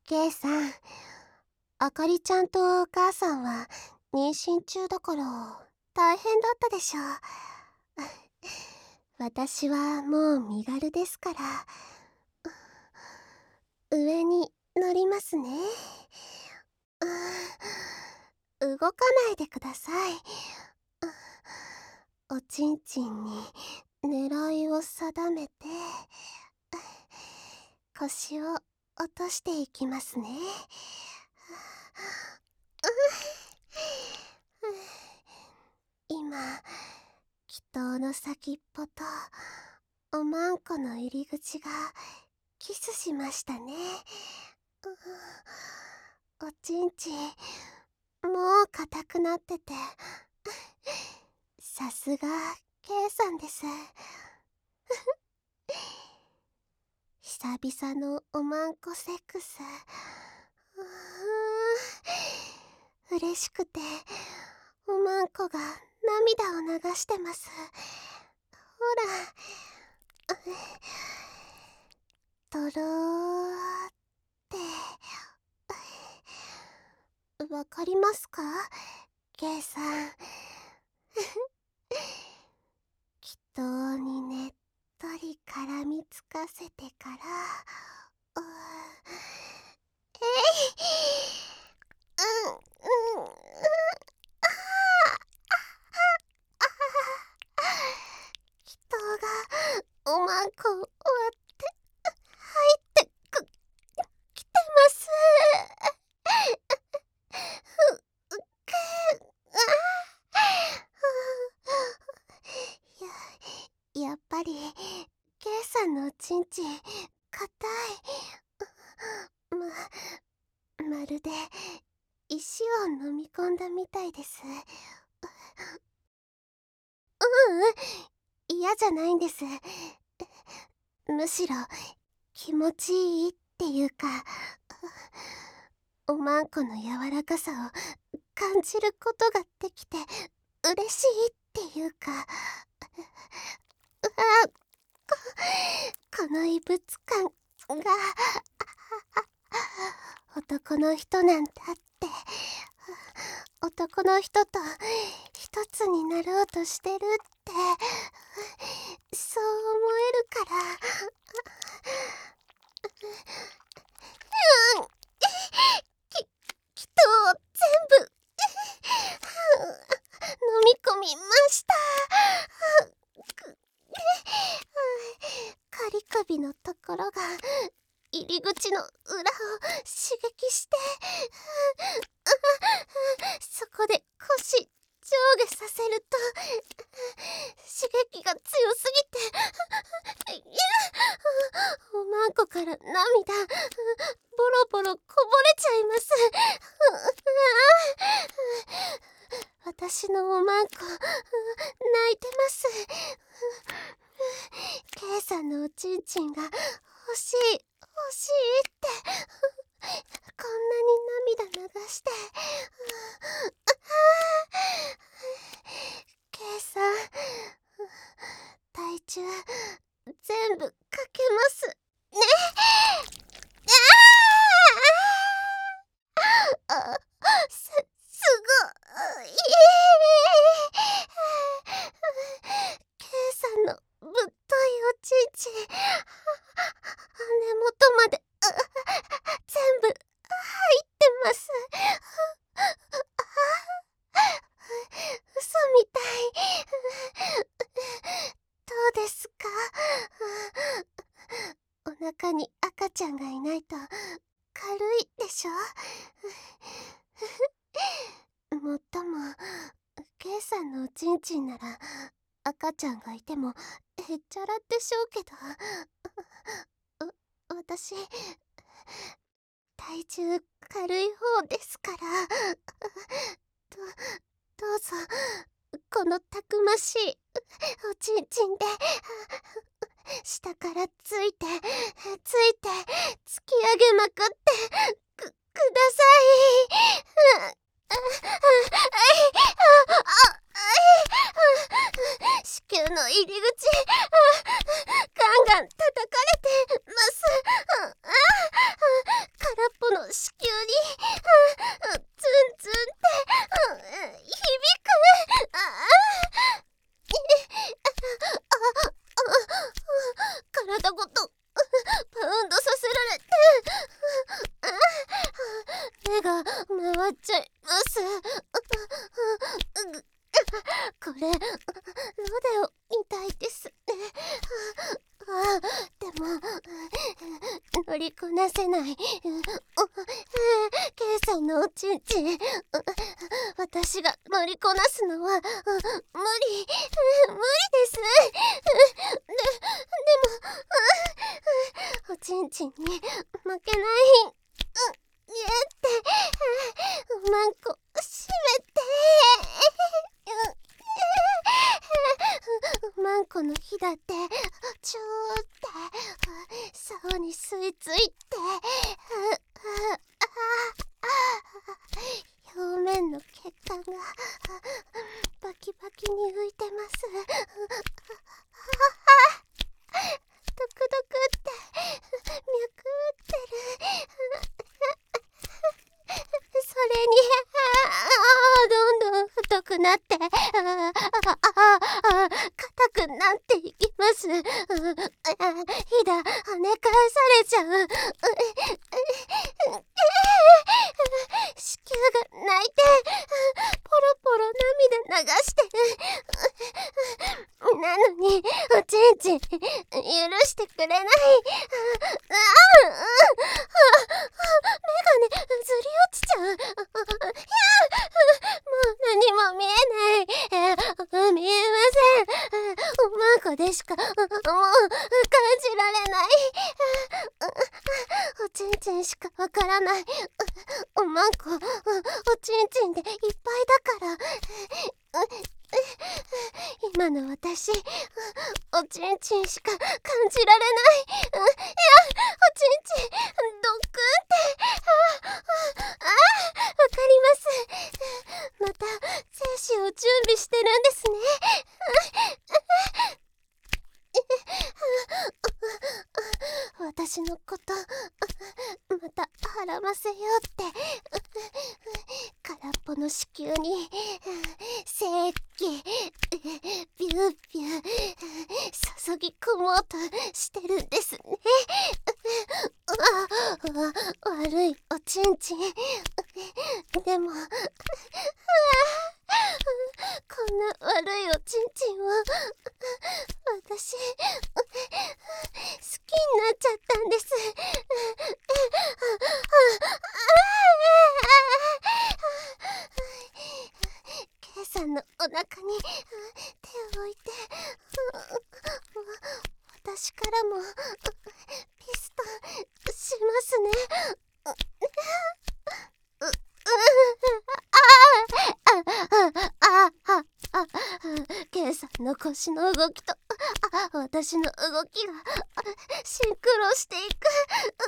ケイさん、あかりちゃんとお母さんは妊娠中だから大変だったでしょう。私はもう身軽ですから、上に乗りますね。動かないでください。おちんちんに狙いを定めて、腰を落としていきますね。今、祈祷の先っぽとおまんこの入り口がキスしましたね。おちんちん、もう硬くなってて、さすが K さんです。久々のおまんこセックス。嬉しくておまんこが涙を流してます。ほら、とろーって、わかりますか K さん。祈祷にねっとり絡みつかせてから、うんうんうん、祈祷がおまんこ終わって入ってきてます。やっぱり K さんのおちんちん硬い。まるで石を飲み込んだみたいです。嫌じゃないんです。むしろ気持ちいいっていうか、おまんこの柔らかさを感じることができて嬉しいっていうか、この異物感が男の人なんだって、男の人と一つになろうとしてるって、そう思えるから。きっと全部飲み込みました。カリ首のところが入り口の裏を刺激して、そこで腰上下させると刺激が強すぎて、おまんこから涙ボロボロこぼれちゃいます。私のおまんこ泣いてます。K さんのおちんちんが欲しい欲しいって、こんなに涙流して。K さん、体重全部かけますね。すごい。K さんのぶっといおちんちん、根元まで全部入ってます。嘘みたい。どうですか？お腹に赤ちゃんがいないと軽いでしょ？もっとも K さんのおちんちんなら赤ちゃんがいてもへっちゃらでしょうけど、私体重軽い方ですから。どうぞこのたくましいおちんちんで下からついて突き上げまくってください。子宮の入り口ガンガン叩かれてます。空っぽのりこなせない。ケイさんのおちんちん、私が乗りこなすのは無理です。でもおちんちんに負けない。ってうまんこ閉めて。うまんこの火だってちょーって竿に吸い付いて、表面の血管がバキバキに浮いてます。ドクドクって脈打ってる。それにどんどん太くなって硬くなっていきます。ひだ跳ね返されちゃう。子宮が泣いてポロポロ涙流してる。なのにおちんちん許してくれない。目がねずり落ちちゃう。もう何も見えない。見えません。おまんこでしかもう感じられない。おちんちんしかわからない。おまんこおちんちんでいっぱいだから。今の私おちんちんしか感じられない。おちんちんドックンってわかります。また精子を準備してるんですね。私のことまた孕ませようって空っぽの子宮に精気ビュービュー注ぎ込もうとしてるんですね。悪いおちんちん。でもこんな悪いおちんちんを私好きになっちゃったんです。ケイさんのお腹に手を置いて私からもピストンしますね。ケイさんの腰の動きと私の動きがシンクロしていく。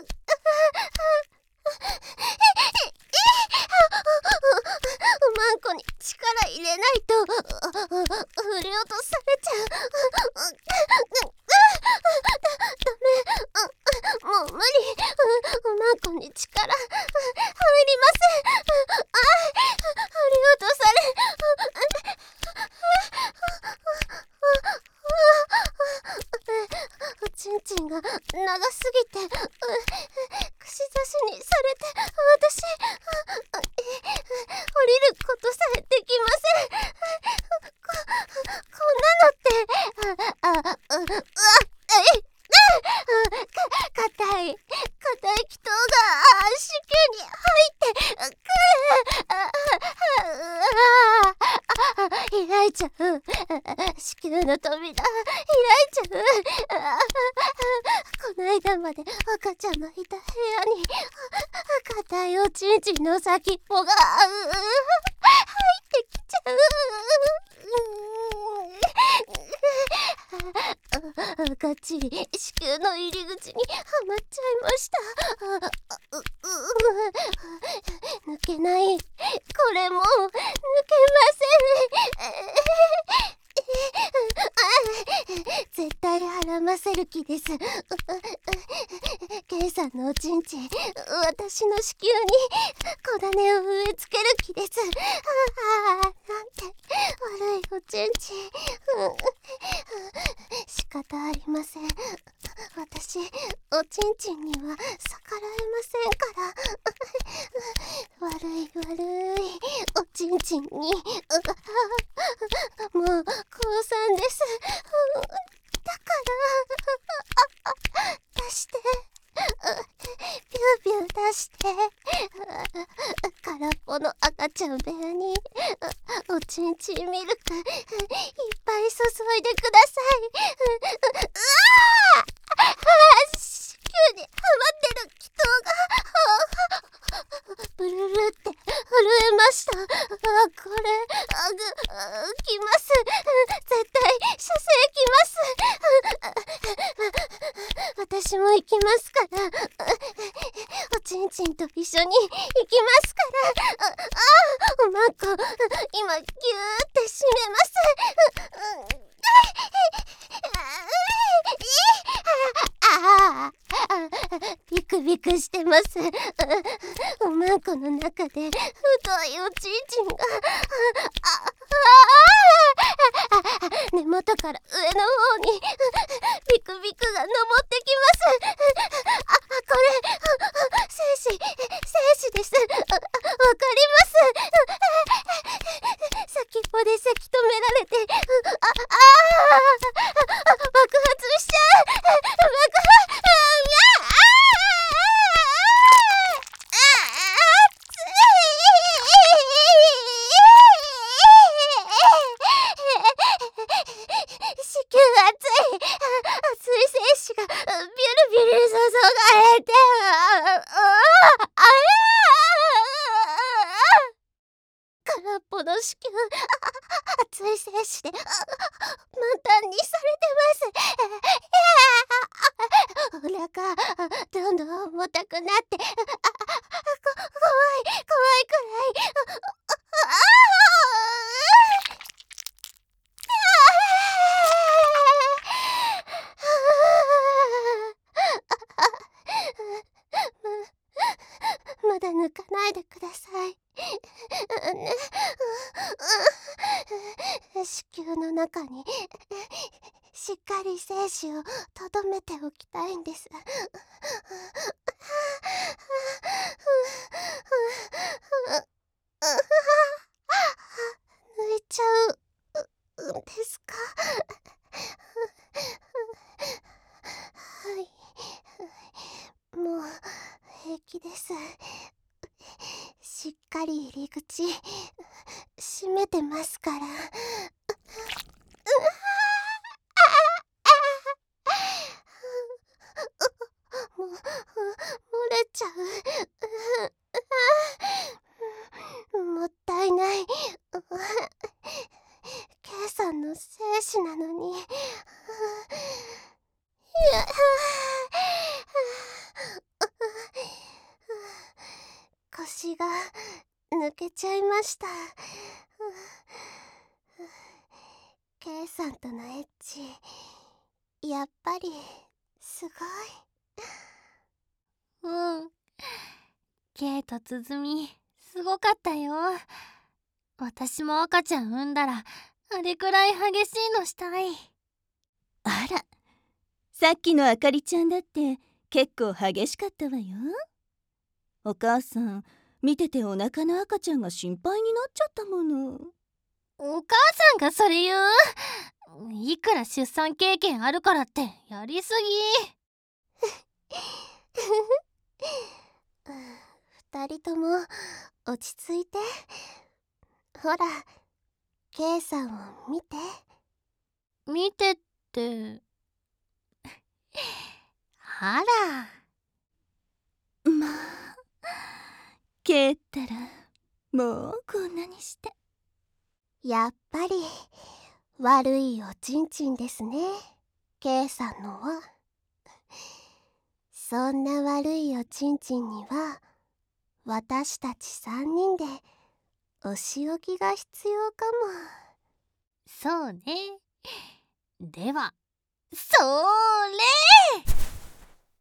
おまんこに力入れないと振り落とされちゃう。ダメ、もう無理。おまんこに力入りません。振り落とされおちんちんが長すぎて串刺しにされて私降りることさえできません。こんなのって硬い気筒が子宮に入ってくる。開いちゃう。子宮の扉開いちゃう。こないだまで赤ちゃんのいた部屋に硬いおちんちんの先っぽが入ってきちゃう。がっちり子宮の入り口にはまっちゃいました。抜けない。これもう抜けません。絶対孕ませる気です。ケイさんのおちんちん私の子宮に小種を植え付ける気です。なんて悪いおちんちん。仕方ありません。私おちんちんには逆らえませんから。悪いおちんちんにもう降参です。だから出して。 ビュー出して空っぽの赤ちゃん部屋におちんちんミルクいっぱい注いでください。子宮にはまってる気筒がブルルって震えました。これきます。絶対射精きます。私も行きますから。おちんちんと一緒に行きますから。おまんこ今ギューって締めます。ビクビクしてます。おまんこの中で太いおちんちんが根元から上の方にビクビクが登ってきます。これ精子です。わかります。先っぽでせき止められて爆発しちゃう。精子がビュルビュル注がれて空っぽの子宮熱い精子で満タンにされてます。お腹どんどん重たくなって怖いくらいまだ抜かないでください。子宮の中にしっかり精子をとどめておきたいんです。抜いちゃうんですか？はい、もう平気です。しっかり入り口閉めてますから。漏れちゃう。もったいない。K さんの精子なのに。腰が抜けちゃいました。K さんとのエッチやっぱりすごい。 うん。K とつづみすごかったよ。私も赤ちゃん産んだらあれくらい激しいのしたい。 あら、さっきのあかりちゃんだって結構激しかったわよ。お母さん見ててお腹の赤ちゃんが心配になっちゃったもの。 お母さんがそれ言う？いくら出産経験あるからってやりすぎ。 二人とも落ち着いて。ほら K さんを見て。 見てってあら。 まあ蹴ったらもうこんなにして。 やっぱり悪いおちんちんですね K さんのは。そんな悪いおちんちんには私たち3人でお仕置きが必要かも。 そうね。ではそれ！